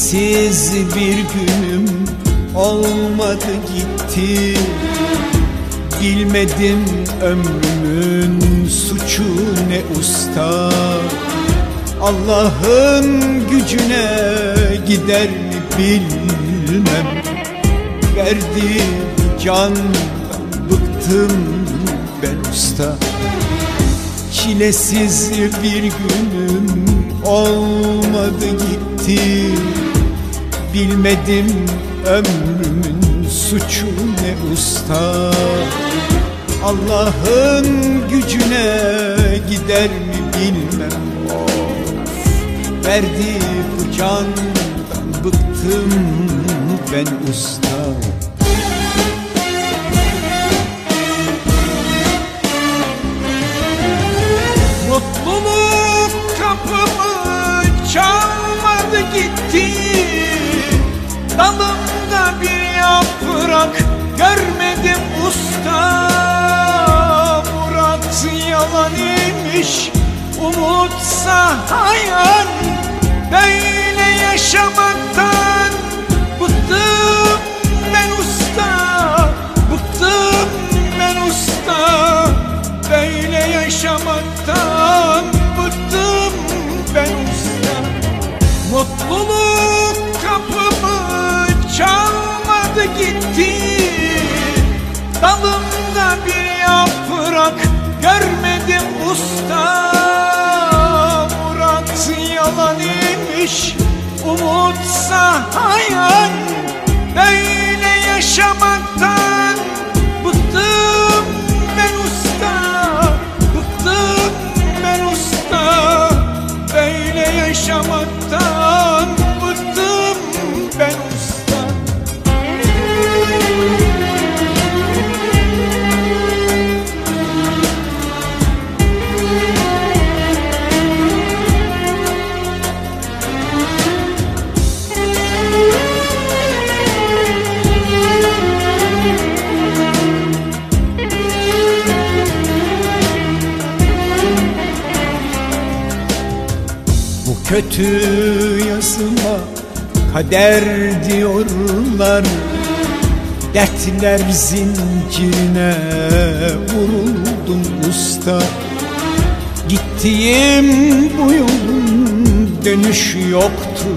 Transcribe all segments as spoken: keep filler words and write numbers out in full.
Çilesiz bir günüm olmadı gitti. Bilmedim ömrümün suçu ne usta. Allah'ın gücüne gider mi bilmem. Verdiğim candan bıktım ben usta. Çilesiz bir günüm olmadı gitti. Bilmedim ömrümün suçu ne usta. Allah'ın gücüne gider mi bilmem. Of, verdiği bu candan bıktım ben usta. Mutluluk kapımı çalmadı gitti. Dalımda bir yaprak görmedim usta. Murat yalan imiş, umutsa hayal. Böyle yaşamaktan bıktım ben usta. Bıktım ben usta. Böyle yaşamaktan bıktım ben usta. Mutluluk kapımı çalmadı gitti. Dalımda bir yaprak görmedim usta. Murat yalan imiş, umutsa hayal. Böyle yaşamaktan bıktım ben usta. Bıktım ben usta. Böyle yaşamaktan bıktım ben usta. Bu kötü yazıma kader diyorlar. Dertler zincirine vuruldum usta. Gittiğim bu yolun dönüşü yoktu.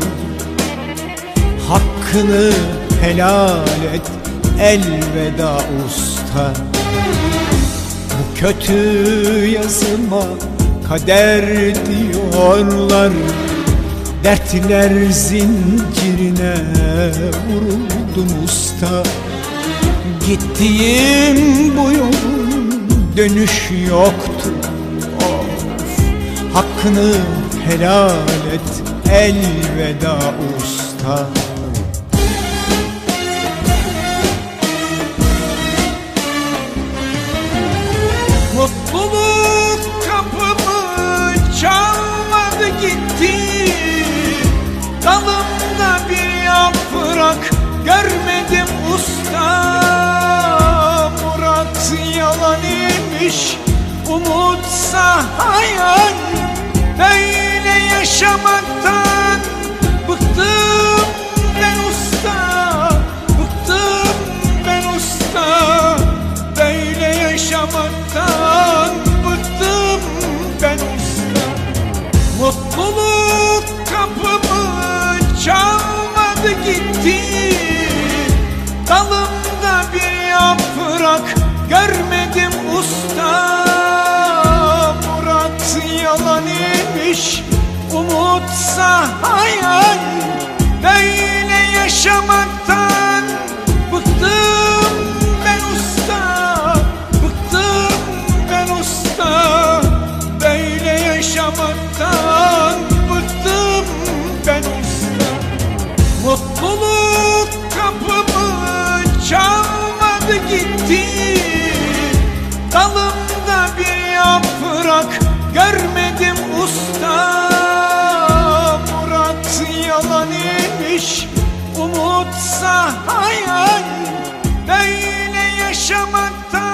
Hakkını helal et elveda usta. Bu kötü yazıma kader diyorlar. Dertler zincirine vuruldum usta. Gittiğim bu yolun dönüşü yoktu. Of, hakkını helal et elveda usta. Mutluluk kapımı çalmadı gitti. Dalımda bir yaprak görmedim usta. Murat yalan imiş, umutsa hayal. Böyle yaşamaktan bıktım ben usta. Bıktım ben usta. Böyle yaşamaktan bıktım ben usta. Mutluluk kapımı çalmadı gitti. Dalımda bir yaprak görmedim usta. Murat yalan imiş, umutsa hayal. Böyle yaşamaktan bıktım ben usta. Bıktım ben usta. Böyle yaşamaktan bıktım ben usta. Mutluluk kapımı çalmadı gitti. Dalımda bir yaprak görmedim usta. Murat yalan imiş, umutsa hayal. Böyle yaşamaktan